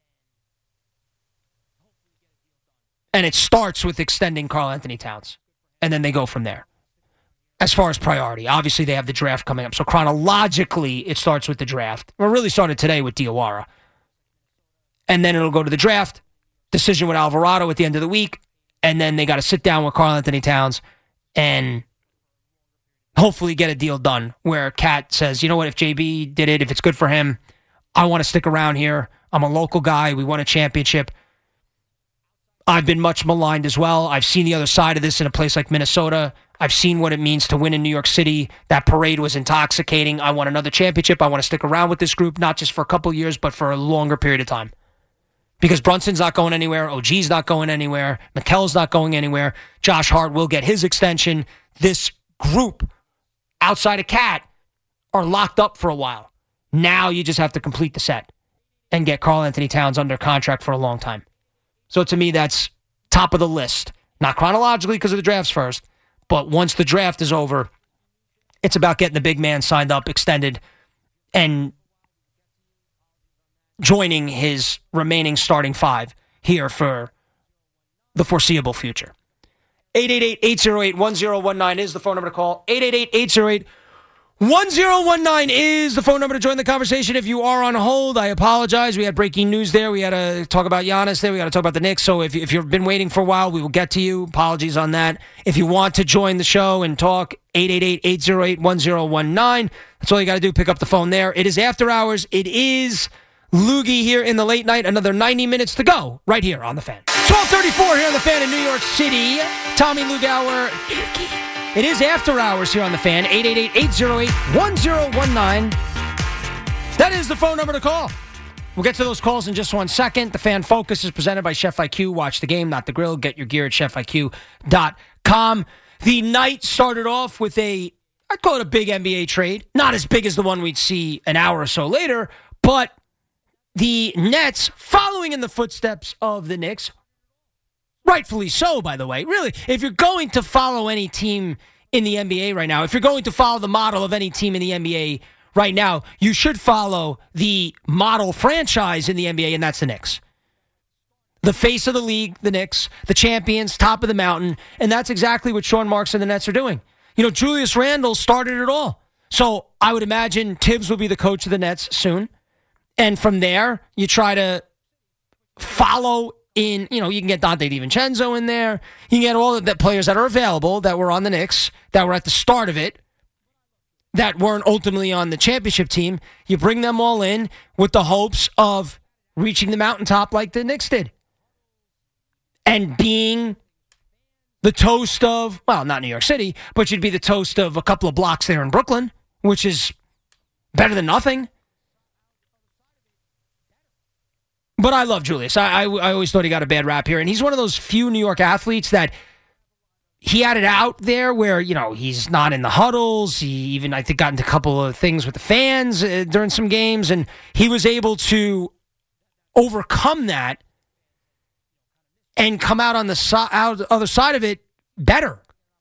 And it starts with extending Karl-Anthony Towns. And then they go from there. As far as priority, obviously they have the draft coming up. So chronologically, it starts with the draft. It really started today with Diawara. And then it'll go to the draft, decision with Alvarado at the end of the week, and then they got to sit down with Karl-Anthony Towns and hopefully get a deal done where Cat says, you know what, if J B did it, if it's good for him, I want to stick around here. I'm a local guy. We won a championship. I've been much maligned as well. I've seen the other side of this in a place like Minnesota. I've seen what it means to win in New York City. That parade was intoxicating. I want another championship. I want to stick around with this group, not just for a couple of years, but for a longer period of time. Because Brunson's not going anywhere. O G's not going anywhere. Mikel's not going anywhere. Josh Hart will get his extension. This group, outside of Cat, are locked up for a while. Now you just have to complete the set and get Karl-Anthony Towns under contract for a long time. So to me, that's top of the list. Not chronologically because of the drafts first, but once the draft is over, it's about getting the big man signed up, extended, and joining his remaining starting five here for the foreseeable future. eight eight eight, eight oh eight, one oh one nine is the phone number to call. eight eight eight, eight oh eight, one oh one nine is the phone number to join the conversation. If you are on hold, I apologize. We had breaking news there. We had to talk about Giannis there. We got to talk about the Knicks. So if, if you've been waiting for a while, we will get to you. Apologies on that. If you want to join the show and talk, eight eight eight, eight oh eight, one oh one nine. That's all you got to do. Pick up the phone there. It is after hours. It is Loogie here in the late night. Another ninety minutes to go right here on The Fan. twelve thirty-four here on The Fan in New York City. Tommy Lugauer. It is after hours here on The Fan. eight eight eight, eight oh eight, one oh one nine. That is the phone number to call. We'll get to those calls in just one second. The Fan Focus is presented by Chef I Q. Watch the game, not the grill. Get your gear at chef I Q dot com. The night started off with a, I'd call it a big N B A trade. Not as big as the one we'd see an hour or so later, but the Nets, following in the footsteps of the Knicks, rightfully so, by the way. Really, if you're going to follow any team in the N B A right now, if you're going to follow the model of any team in the N B A right now, you should follow the model franchise in the N B A, and that's the Knicks. The face of the league, the Knicks, the champions, top of the mountain, and that's exactly what Sean Marks and the Nets are doing. You know, Julius Randle started it all. So I would imagine Tibbs will be the coach of the Nets soon. And from there, you try to follow in, you know, you can get Dante DiVincenzo in there. You can get all of the players that are available that were on the Knicks, that were at the start of it, that weren't ultimately on the championship team. You bring them all in with the hopes of reaching the mountaintop like the Knicks did. And being the toast of, well, not New York City, but you'd be the toast of a couple of blocks there in Brooklyn, which is better than nothing. But I love Julius. I, I, I always thought he got a bad rap here. And he's one of those few New York athletes that he had it out there where, you know, he's not in the huddles. He even, I think, got into a couple of things with the fans uh, during some games. And he was able to overcome that and come out on the so- out other side of it better.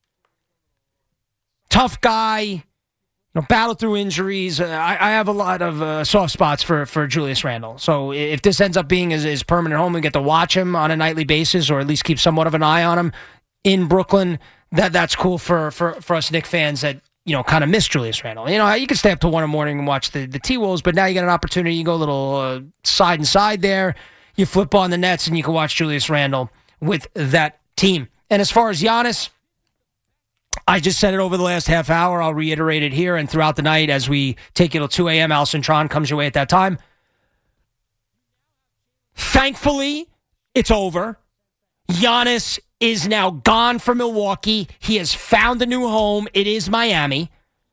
Tough guy, you know, battled through injuries. Uh, I, I have a lot of uh, soft spots for, for Julius Randle. So if this ends up being his, his permanent home, we get to watch him on a nightly basis, or at least keep somewhat of an eye on him in Brooklyn. That that's cool for for, for us Knicks fans that, you know, kind of miss Julius Randle. You know, you can stay up till one in the morning and watch the the T-Wolves, but now you get an opportunity. You go a little uh, side and side there. You flip on the Nets, and you can watch Julius Randle with that team. And as far as Giannis, I just said it over the last half hour. I'll reiterate it here and throughout the night as we take it till two a.m. Al Cintron comes your way at that time. Thankfully, it's over. Giannis is now gone from Milwaukee. He has found a new home. It is Miami.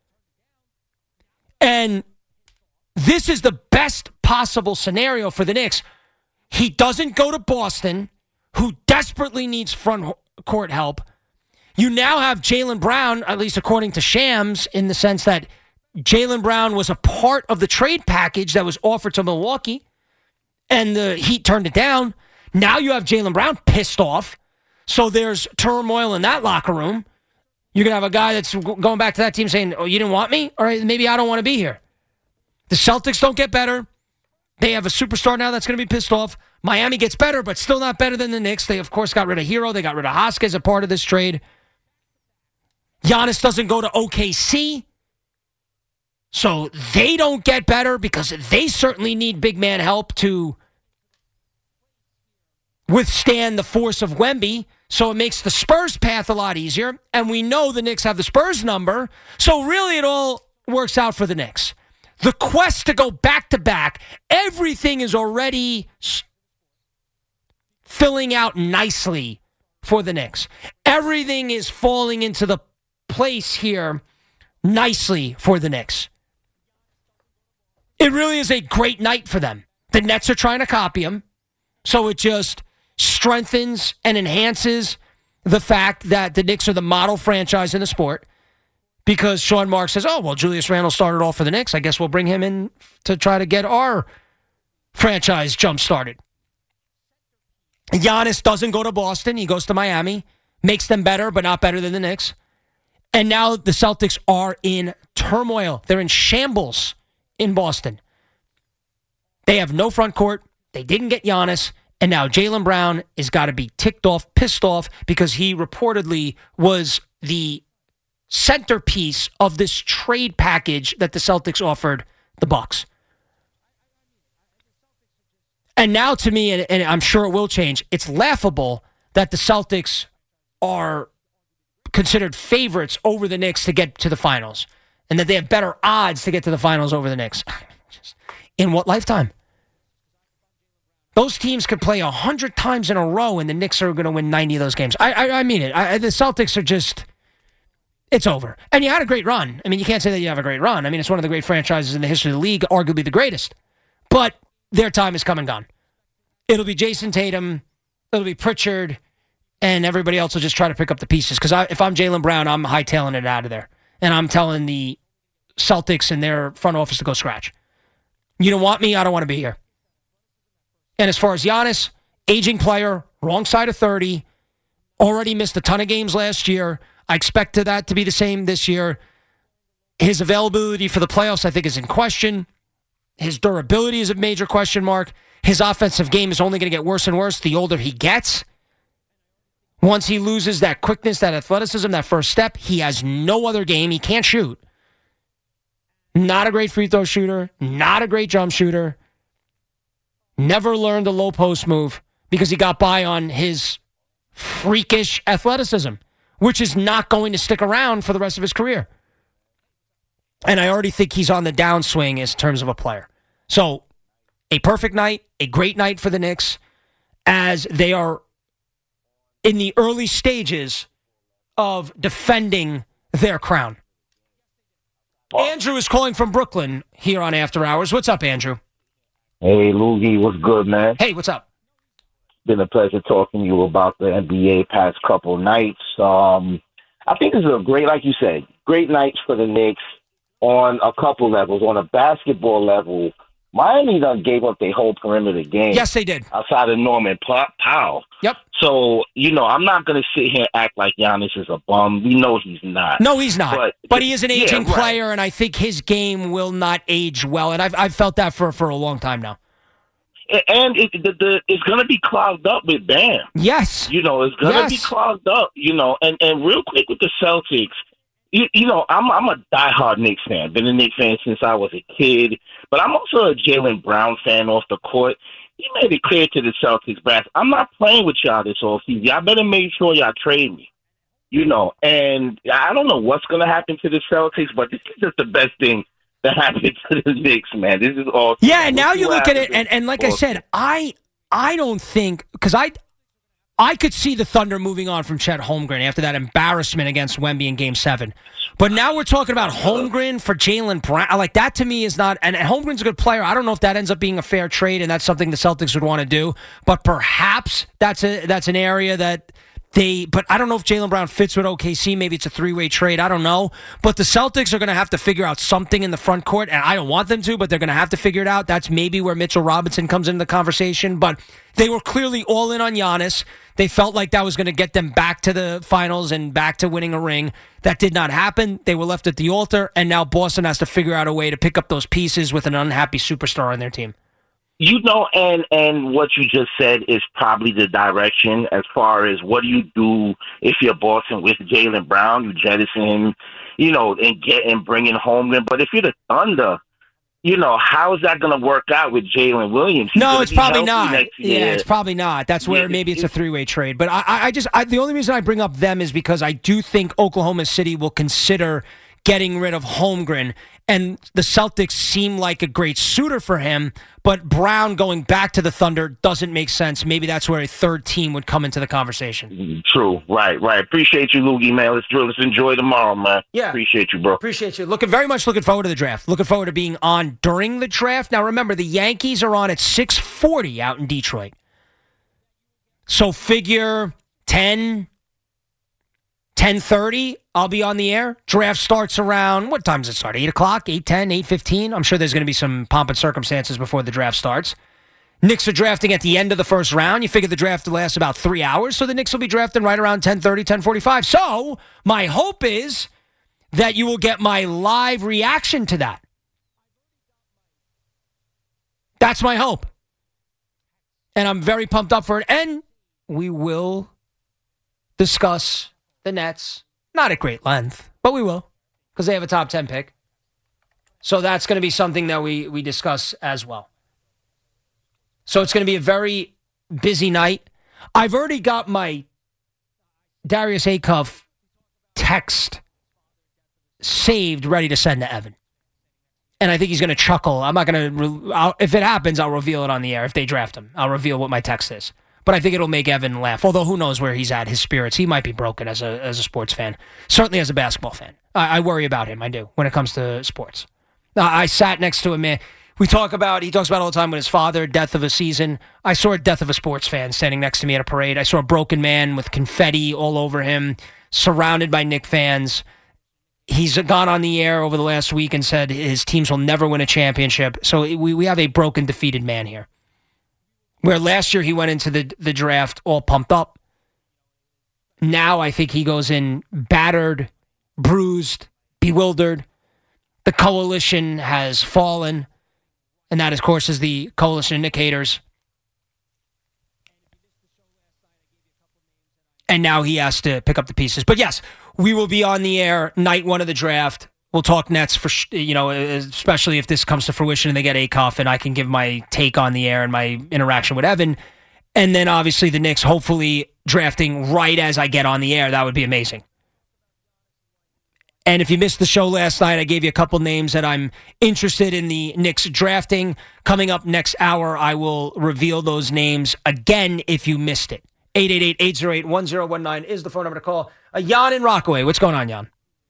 And this is the best possible scenario for the Knicks. He doesn't go to Boston, who desperately needs front court help. You now have Jaylen Brown, at least according to Shams, in the sense that Jaylen Brown was a part of the trade package that was offered to Milwaukee, and the Heat turned it down. Now you have Jaylen Brown pissed off, so there's turmoil in that locker room. You're going to have a guy that's going back to that team saying, oh, you didn't want me? All right, maybe I don't want to be here. The Celtics don't get better. They have a superstar now that's going to be pissed off. Miami gets better, but still not better than the Knicks. They, of course, got rid of Hero. They got rid of Hoskins as a part of this trade. Giannis doesn't go to O K C. So they don't get better because they certainly need big man help to withstand the force of Wemby. So it makes the Spurs path a lot easier. And we know the Knicks have the Spurs number. So really it all works out for the Knicks. The quest to go back-to-back, everything is already filling out nicely for the Knicks. Everything is falling into the place here nicely for the Knicks. It really is a great night for them. The Nets are trying to copy them, so it just strengthens and enhances the fact that the Knicks are the model franchise in the sport. Because Sean Marks says, oh, well, Julius Randle started off for the Knicks. I guess we'll bring him in to try to get our franchise jump-started. Giannis doesn't go to Boston. He goes to Miami. Makes them better, but not better than the Knicks. And now the Celtics are in turmoil. They're in shambles in Boston. They have no front court. They didn't get Giannis. And now Jaylen Brown has got to be ticked off, pissed off, because he reportedly was the centerpiece of this trade package that the Celtics offered the Bucks. And now to me, and, and I'm sure it will change, it's laughable that the Celtics are considered favorites over the Knicks to get to the finals, and that they have better odds to get to the finals over the Knicks. In what lifetime? Those teams could play a hundred times in a row, and the Knicks are going to win ninety of those games. I, I, I mean it. I, the Celtics are just... It's over. And you had a great run. I mean, you can't say that you have a great run. I mean, it's one of the great franchises in the history of the league, arguably the greatest. But their time is come and gone. It'll be Jason Tatum, it'll be Pritchard, and everybody else will just try to pick up the pieces. Because if I'm Jaylen Brown, I'm hightailing it out of there. And I'm telling the Celtics and their front office to go scratch. You don't want me, I don't want to be here. And as far as Giannis, aging player, wrong side of thirty, already missed a ton of games last year. I expect that to be the same this year. His availability for the playoffs, I think, is in question. His durability is a major question mark. His offensive game is only going to get worse and worse the older he gets. Once he loses that quickness, that athleticism, that first step, he has no other game. He can't shoot. Not a great free throw shooter. Not a great jump shooter. Never learned a low post move because he got by on his freakish athleticism, which is not going to stick around for the rest of his career. And I already think he's on the downswing in terms of a player. So, a perfect night, a great night for the Knicks as they are in the early stages of defending their crown. Andrew is calling from Brooklyn here on After Hours. What's up, Andrew? Hey, Loogie, what's good, man? Hey, what's up? Been a pleasure talking to you about the N B A past couple nights. Um, I think this is a great, like you said, great nights for the Knicks on a couple levels. On a basketball level, Miami done gave up their whole perimeter game. Yes, they did. Outside of Norman Powell. Yep. So, you know, I'm not going to sit here and act like Giannis is a bum. We know he's not. No, he's not. But, but he is an aging yeah, right. player, and I think his game will not age well. And I've I've felt that for, for a long time now. And it, the, the, it's going to be clogged up with Bam. Yes. You know, it's going to yes. be clogged up, you know. And, and real quick with the Celtics, you, you know, I'm I'm a diehard Knicks fan. Been a Knicks fan since I was a kid. But I'm also a Jaylen Brown fan off the court. He made it clear to the Celtics brass, I'm not playing with y'all this offseason. Y'all better make sure y'all trade me. You know, and I don't know what's going to happen to the Celtics, but this is just the best thing that happened to the Knicks, man. This is all. Yeah, and now you look at it, and, and like I said, I I don't think, because I, I could see the Thunder moving on from Chet Holmgren after that embarrassment against Wemby in Game seven. But now we're talking about Holmgren for Jaylen Brown. Like, that to me is not, and Holmgren's a good player. I don't know if that ends up being a fair trade, and that's something the Celtics would want to do. But perhaps that's a that's an area that they, but I don't know if Jaylen Brown fits with O K C. Maybe it's a three-way trade. I don't know. But the Celtics are going to have to figure out something in the front court, and I don't want them to, but they're going to have to figure it out. That's maybe where Mitchell Robinson comes into the conversation. But they were clearly all in on Giannis. They felt like that was going to get them back to the finals and back to winning a ring. That did not happen. They were left at the altar, and now Boston has to figure out a way to pick up those pieces with an unhappy superstar on their team. You know, and, and what you just said is probably the direction as far as what do you do if you're Boston with Jaylen Brown, you jettison him, you know, and get and bring in Holmgren. But if you're the Thunder, you know, how is that going to work out with Jalen Williams? He's no, it's probably not. Yeah, it's probably not. That's where yeah, maybe it's a three-way trade. But I, I just I, the only reason I bring up them is because I do think Oklahoma City will consider getting rid of Holmgren, and the Celtics seem like a great suitor for him, but Brown going back to the Thunder doesn't make sense. Maybe that's where a third team would come into the conversation. True. Right, right. Appreciate you, Loogie, man. Let's, let's enjoy tomorrow, man. Yeah. Appreciate you, bro. Appreciate you. Looking very much looking forward to the draft. Looking forward to being on during the draft. Now, remember, the Yankees are on at six forty out in Detroit. So figure ten, ten thirty, I'll be on the air. Draft starts around, what time does it start? eight o'clock, eight ten, eight fifteen? I'm sure there's going to be some pomp and circumstances before the draft starts. Knicks are drafting at the end of the first round. You figure the draft will last about three hours, so the Knicks will be drafting right around ten thirty, ten forty-five. So my hope is that you will get my live reaction to that. That's my hope. And I'm very pumped up for it. And we will discuss the Nets. Not at great length, but we will, because they have a top ten pick. So that's going to be something that we, we discuss as well. So it's going to be a very busy night. I've already got my Darius Acuff text saved, ready to send to Evan. And I think he's going to chuckle. I'm not going to, if it happens, I'll reveal it on the air. If they draft him, I'll reveal what my text is. But I think it'll make Evan laugh. Although who knows where he's at, his spirits. He might be broken as a as a sports fan. Certainly as a basketball fan. I, I worry about him, I do, when it comes to sports. Uh, I sat next to a man. We talk about, he talks about all the time with his father, death of a season. I saw a death of a sports fan standing next to me at a parade. I saw a broken man with confetti all over him, surrounded by Knicks fans. He's gone on the air over the last week and said his teams will never win a championship. So we, we have a broken, defeated man here. Where last year he went into the, the draft all pumped up. Now I think he goes in battered, bruised, bewildered. the coalition has fallen, and that, of course, is the coalition indicators. And now he has to pick up the pieces. But yes, we will be on the air night one of the draft. We'll talk Nets for, you know, especially if this comes to fruition and they get Acuff, and I can give my take on the air and my interaction with Evan. And then obviously the Knicks hopefully drafting right as I get on the air. That would be amazing. And if you missed the show last night, I gave you a couple names that I'm interested in the Knicks drafting. Coming up next hour, I will reveal those names again if you missed it. eight eight eight, eight oh eight, one oh one nine is the phone number to call. Uh, Jan in Rockaway. What's going on, Jan?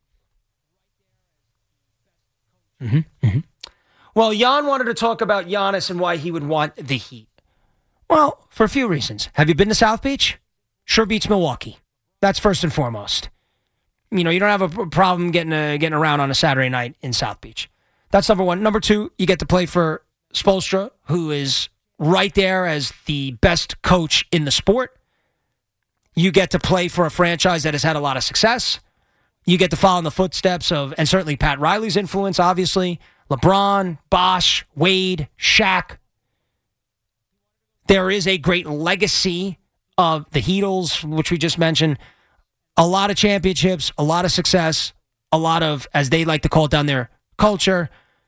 Mm-hmm, mm-hmm. Well, Jan wanted to talk about Giannis and why he would want the Heat. Well, for a few reasons. Have you been to South Beach? Sure beats Milwaukee. That's first and foremost. You know, you don't have a problem getting a, getting around on a Saturday night in South Beach. That's number one. Number two, you get to play for Spoelstra, who is right there as the best coach in the sport. You get to play for a franchise that has had a lot of success. You get to follow in the footsteps of, and certainly Pat Riley's influence, obviously, LeBron, Bosh, Wade, Shaq. There is a great legacy of the Heatles, which we just mentioned. A lot of championships, a lot of success, a lot of, as they like to call it down there, culture.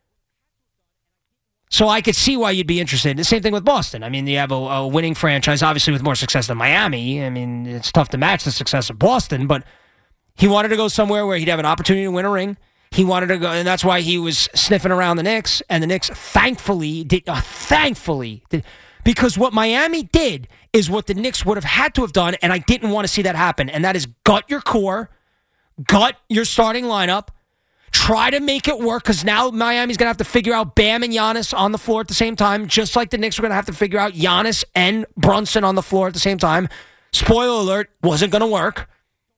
So I could see why you'd be interested. The same thing with Boston. I mean, you have a, a winning franchise, obviously with more success than Miami. I mean, it's tough to match the success of Boston, but he wanted to go somewhere where he'd have an opportunity to win a ring. He wanted to go, and that's why he was sniffing around the Knicks, and the Knicks thankfully did, uh, thankfully did, because what Miami did is what the Knicks would have had to have done, and I didn't want to see that happen, and that is gut your core, gut your starting lineup, try to make it work, because now Miami's going to have to figure out Bam and Giannis on the floor at the same time, just like the Knicks were going to have to figure out Giannis and Brunson on the floor at the same time. Spoiler alert, wasn't going to work.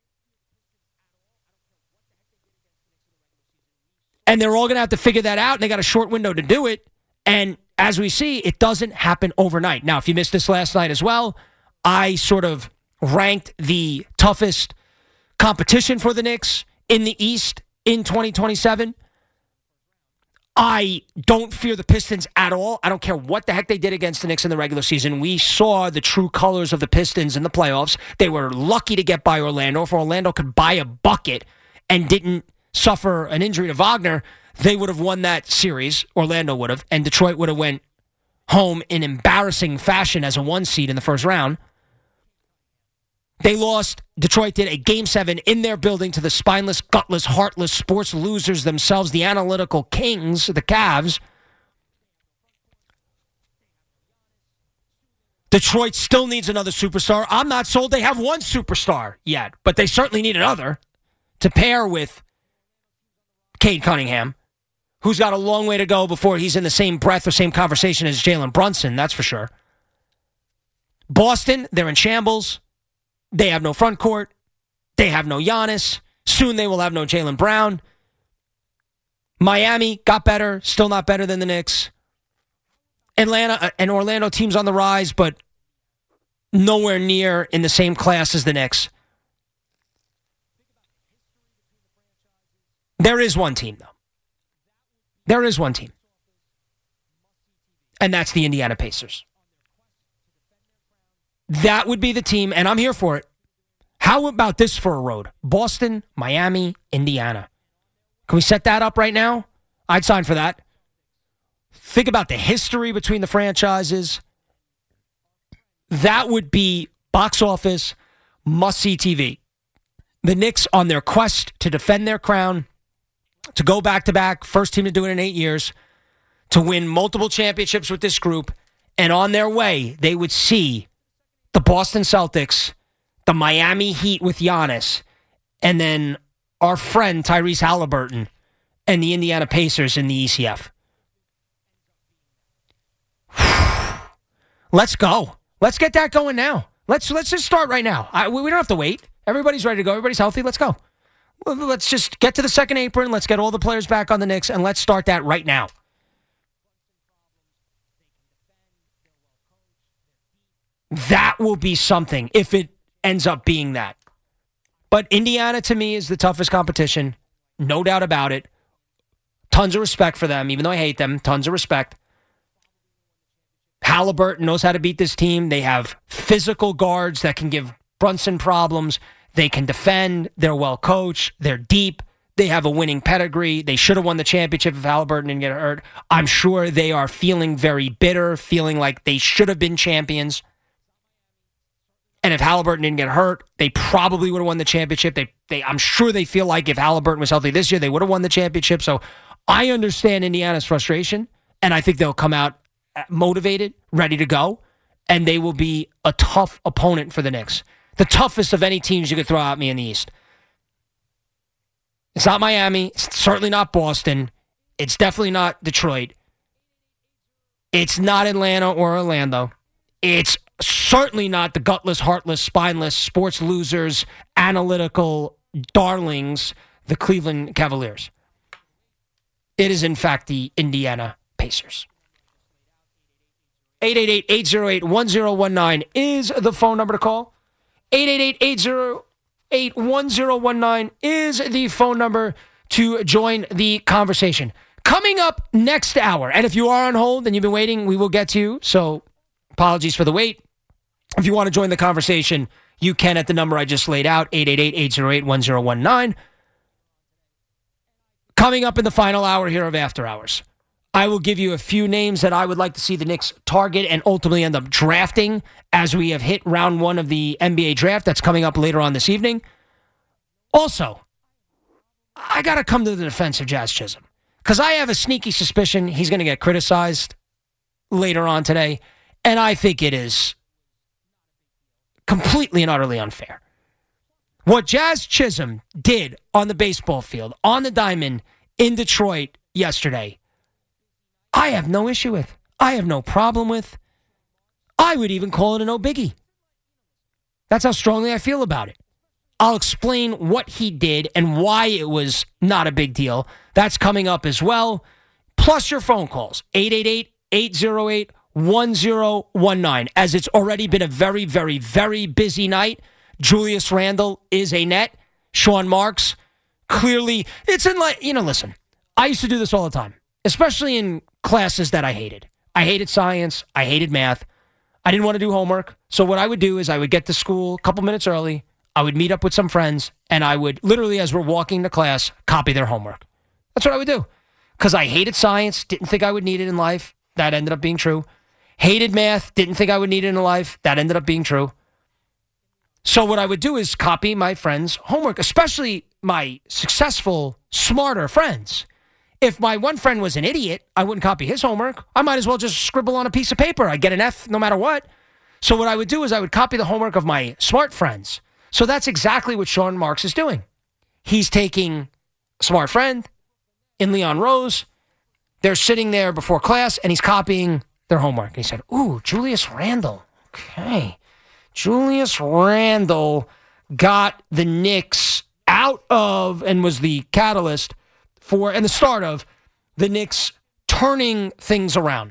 And they're all going to have to figure that out, and they got a short window to do it. And as we see, it doesn't happen overnight. Now, if you missed this last night as well, I sort of ranked the toughest competition for the Knicks in the East in twenty twenty-seven. I don't fear the Pistons at all. I don't care what the heck they did against the Knicks in the regular season. We saw the true colors of the Pistons in the playoffs. They were lucky to get by Orlando. If Orlando could buy a bucket and didn't suffer an injury to Wagner, they would have won that series. Orlando would have, and Detroit would have went home in embarrassing fashion as a one seed in the first round. They lost. Detroit did a game seven in their building to the spineless, gutless, heartless sports losers themselves, the analytical kings, the Cavs. Detroit still needs another superstar. I'm not sold they have one superstar yet, but they certainly need another to pair with Cade Cunningham, who's got a long way to go before he's in the same breath or same conversation as Jalen Brunson, that's for sure. Boston, they're in shambles. They have no front court. They have no Giannis. Soon they will have no Jaylen Brown. Miami got better, still not better than the Knicks. Atlanta and Orlando teams on the rise, but nowhere near in the same class as the Knicks. There is one team, though. There is one team. And that's the Indiana Pacers. That would be the team, and I'm here for it. How about this for a road? Boston, Miami, Indiana. Can we set that up right now? I'd sign for that. Think about the history between the franchises. That would be box office, must-see T V. The Knicks on their quest to defend their crown, to go back-to-back, first team to do it in eight years, to win multiple championships with this group, and on their way, they would see the Boston Celtics, the Miami Heat with Giannis, and then our friend Tyrese Halliburton and the Indiana Pacers in the E C F. Let's go. Let's get that going now. Let's let's just start right now. I, we don't have to wait. Everybody's ready to go. Everybody's healthy. Let's go. Let's just get to the second apron. Let's get all the players back on the Knicks, and let's start that right now. That will be something if it ends up being that. But Indiana, to me, is the toughest competition. No doubt about it. tons of respect for them, even though I hate them, tons of respect. Halliburton knows how to beat this team. They have physical guards that can give Brunson problems. They can defend. They're well coached. They're deep. They have a winning pedigree. They should have won the championship if Halliburton didn't get hurt. I'm sure they are feeling very bitter, feeling like they should have been champions. And if Halliburton didn't get hurt, they probably would have won the championship. They, they, I'm sure they feel like if Halliburton was healthy this year, they would have won the championship. So I understand Indiana's frustration, and I think they'll come out motivated, ready to go, and they will be a tough opponent for the Knicks. The toughest of any teams you could throw at me in the East. It's not Miami. It's certainly not Boston. It's definitely not Detroit. It's not Atlanta or Orlando. It's certainly not the gutless, heartless, spineless, sports losers, analytical darlings, the Cleveland Cavaliers. It is, in fact, the Indiana Pacers. eight eight eight, eight oh eight, one oh one nine is the phone number to call. eight eight eight, eight oh eight, one oh one nine is the phone number to join the conversation. Coming up next hour, and if you are on hold and you've been waiting, we will get to you, so apologies for the wait. If you want to join the conversation, you can at the number I just laid out, eight eight eight, eight oh eight, one oh one nine. Coming up in the final hour here of After Hours, I will give you a few names that I would like to see the Knicks target and ultimately end up drafting as we have hit round one of the N B A draft. That's coming up later on this evening. Also, I got to come to the defense of Jazz Chisholm because I have a sneaky suspicion he's going to get criticized later on today, and I think it is completely and utterly unfair. What Jazz Chisholm did on the baseball field, on the diamond in Detroit yesterday, I have no issue with. I have no problem with. I would even call it a no biggie. That's how strongly I feel about it. I'll explain what he did and why it was not a big deal. That's coming up as well. Plus your phone calls, eight eight eight, eight oh eight, one oh one nine. As it's already been a very, very, very busy night. Julius Randle is a net. Sean Marks, clearly, it's in like, you know, listen, I used to do this all the time, especially in classes that I hated. I hated science. I hated math. I didn't want to do homework. So what I would do is I would get to school a couple minutes early. I would meet up with some friends, and I would literally, as we're walking to class, copy their homework. That's what I would do. Because I hated science, didn't think I would need it in life. That ended up being true. Hated math, didn't think I would need it in life. That ended up being true. So what I would do is copy my friends' homework, especially my successful, smarter friends. If my one friend was an idiot, I wouldn't copy his homework. I might as well just scribble on a piece of paper. I'd get an F no matter what. So what I would do is I would copy the homework of my smart friends. So that's exactly what Sean Marks is doing. He's taking a smart friend in Leon Rose. They're sitting there before class, and he's copying their homework. And he said, ooh, Julius Randle. Okay. Julius Randle got the Knicks out of and was the catalyst for, and the start of, the Knicks turning things around.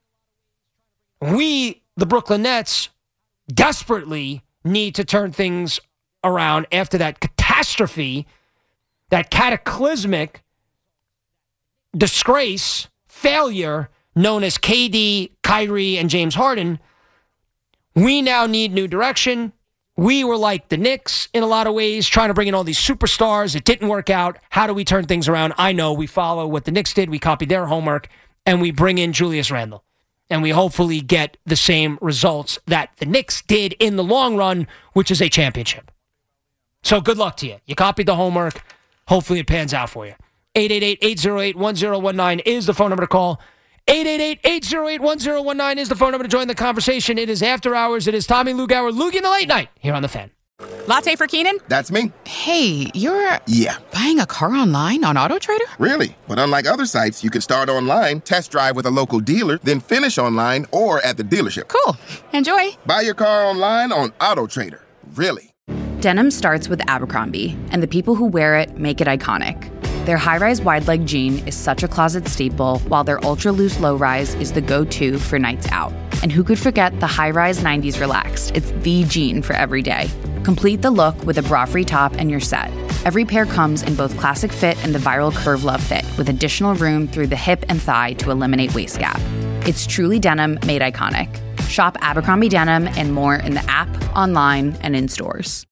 We, the Brooklyn Nets, desperately need to turn things around after that catastrophe, that cataclysmic disgrace, failure known as K D, Kyrie, and James Harden. We now need new direction. We were like the Knicks in a lot of ways, trying to bring in all these superstars. It didn't work out. How do we turn things around? I know we follow what the Knicks did. We copy their homework, and we bring in Julius Randle. And we hopefully get the same results that the Knicks did in the long run, which is a championship. So good luck to you. You copied the homework. Hopefully it pans out for you. eight eight eight, eight oh eight, one oh one nine is the phone number to call. eight eight eight, eight oh eight, one oh one nine is the phone number to join the conversation. It is After Hours. It is Tommy Lugauer, Loogie in the Late Night, here on The Fan. Latte for Keenan? That's me. Hey, you're... Yeah. Buying a car online on AutoTrader? Really? But unlike other sites, you can start online, test drive with a local dealer, then finish online or at the dealership. Cool. Enjoy. Buy your car online on AutoTrader. Really? Denim starts with Abercrombie, and the people who wear it make it iconic. Their high-rise wide-leg jean is such a closet staple, while their ultra-loose low-rise is the go-to for nights out. And who could forget the high-rise nineties Relaxed? It's the jean for every day. Complete the look with a bra-free top and you're set. Every pair comes in both classic fit and the viral Curve Love fit, with additional room through the hip and thigh to eliminate waist gap. It's truly denim made iconic. Shop Abercrombie Denim and more in the app, online, and in stores.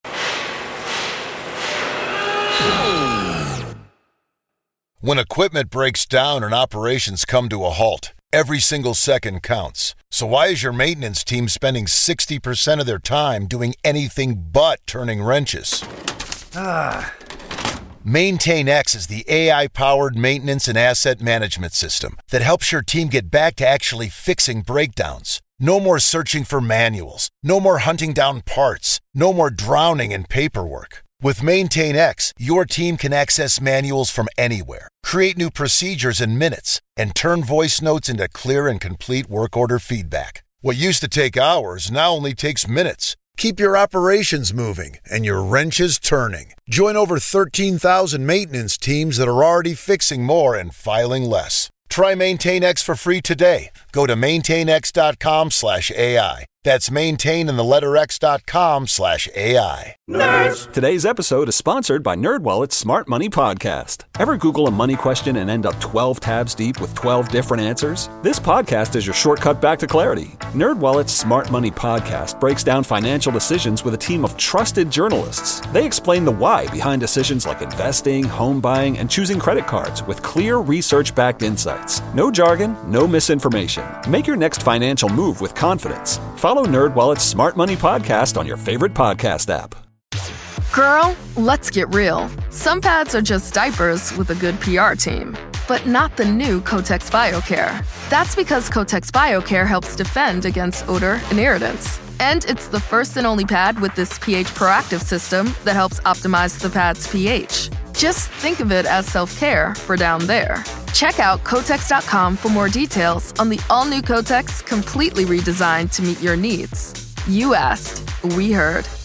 When equipment breaks down and operations come to a halt, every single second counts. So why is your maintenance team spending sixty percent of their time doing anything but turning wrenches? Ah. MaintainX is the A I-powered maintenance and asset management system that helps your team get back to actually fixing breakdowns. No more searching for manuals. No more hunting down parts. No more drowning in paperwork. With MaintainX, your team can access manuals from anywhere, create new procedures in minutes, and turn voice notes into clear and complete work order feedback. What used to take hours now only takes minutes. Keep your operations moving and your wrenches turning. Join over thirteen thousand maintenance teams that are already fixing more and filing less. Try MaintainX for free today. Go to maintainx.com slash AI. That's maintain in the letter x.com slash AI. Nerds! Today's episode is sponsored by NerdWallet's Smart Money Podcast. Ever Google a money question and end up twelve tabs deep with twelve different answers? This podcast is your shortcut back to clarity. NerdWallet's Smart Money Podcast breaks down financial decisions with a team of trusted journalists. They explain the why behind decisions like investing, home buying, and choosing credit cards with clear research-backed insights. No jargon, no misinformation. Make your next financial move with confidence. Follow NerdWallet's Smart Money Podcast on your favorite podcast app. Girl, let's get real. Some pads are just diapers with a good P R team, but not the new Kotex BioCare. That's because Kotex BioCare helps defend against odor and irritants. And it's the first and only pad with this pH proactive system that helps optimize the pad's pH. Just think of it as self-care for down there. Check out Kotex dot com for more details on the all-new Kotex, completely redesigned to meet your needs. You asked, we heard.